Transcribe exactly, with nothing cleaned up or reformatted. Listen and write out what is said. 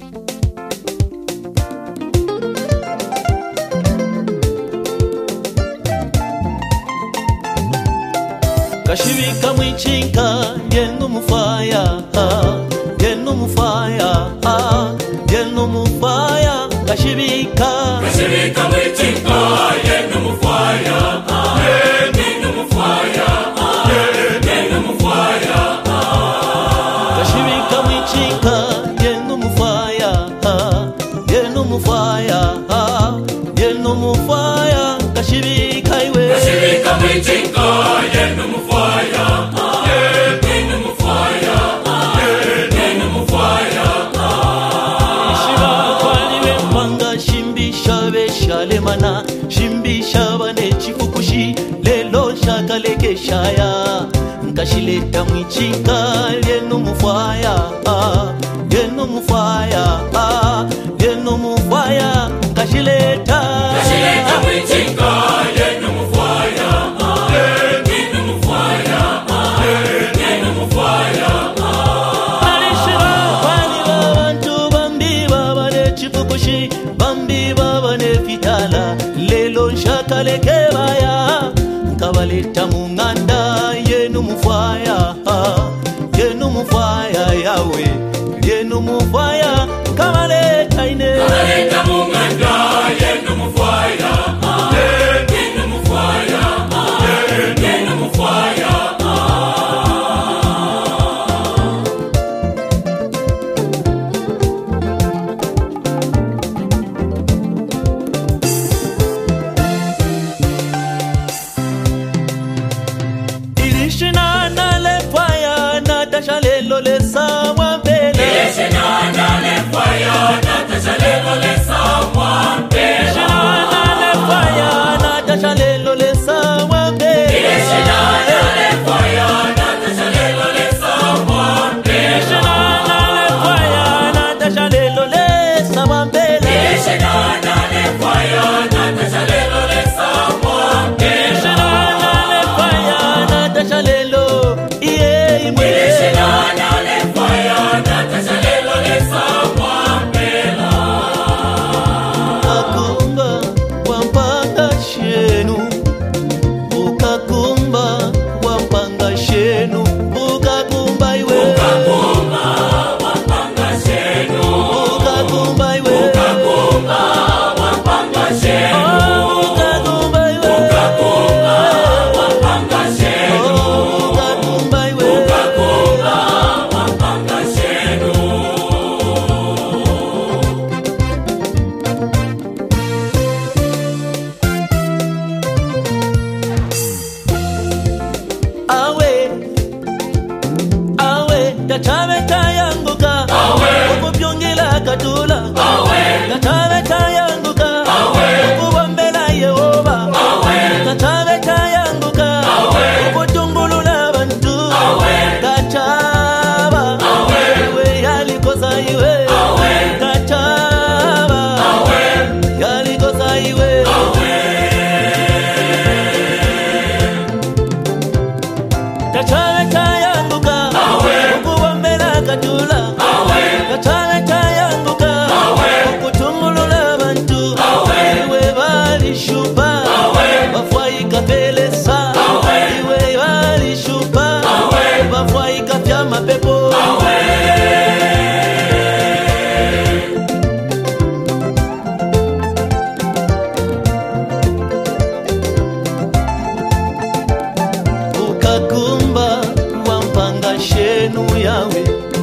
Kashibika mwichinka yenu mufaya, yenu mufaya, yenu mufaya. Kashibika Kashibika mwichinka yenu mufaya, yenu mufaya, yenu mufaya. Kashibika mwichinka yenu mufaya, yenu mufaya, yenu mufaya. Kashibika iwe Kashibika mwichinka yenu mufaya, yenu mufaya, yenu mufaya. Shiba kwani bempanga shimbisha beshalemana, shimbisha bane chifukushi lelo shakaleke shaya. Nkashileta mwichinka yenu mufaya, yenu mufaya, yenu mufaya. Nkashileta Kashileta mwichinka yenu mufaya, yenu mufaya, yenu mufaya. Alishira kwani babantu bambi babane chifukushi, bambi babane fitala lelo shakaleke baya. Nkabaleta munganda yenu mufaya, yenu mufaya yawe, yenu mufaya. Kabaleta ine Kabaleta munganda yenu mufaya, yenu mufaya, yenu mufaya. Ilishina na lefaya na tasha lelo lesa mwambela. Ilishina na lefaya na tasha lelo lesa mwambela. Ilishina na lefaya na tasha lelo lesa mwambela. Ilishina na lefaya na tasha lelo lesa mwambela. Ilishina na lefaya na tasha lelo lesa mwambela. Ilishina na lefaya na tasha lelo lesa mwambela. Ilishina na lefaya na tasha lelo iye imwe. Ilishina na lefaya na tasha lelo lesa mwambela. Ukakumba wampanga shenu, ukakumba wampanga shenu, ukakumba iwe, Ukakumba wampanga shenu, ukakumba iwe, ukakumba wampanga shenu, ukakumba iwe, ukakumba wampanga shenu, ukakumba iwe. ukakumba wampanga shenu. Awe, awe, tatawe tayanguka, ukubyongela katula. Tatawe tayanguka, ukubombela Yehova. Tatawe tayanguka, ukutungulula bantu. Kataba, iwe yalikosa iwe. Kataba, yalikosa iwe. Tatawe tayanguka, ukubombela katula. Tatawe tayanguka, ukutungulula bantu. Iwe balishupa, bafwaika pelesa. Iwe balishupa, bafwaika pya mapepo. Ukakumba wampanga shenu yawe,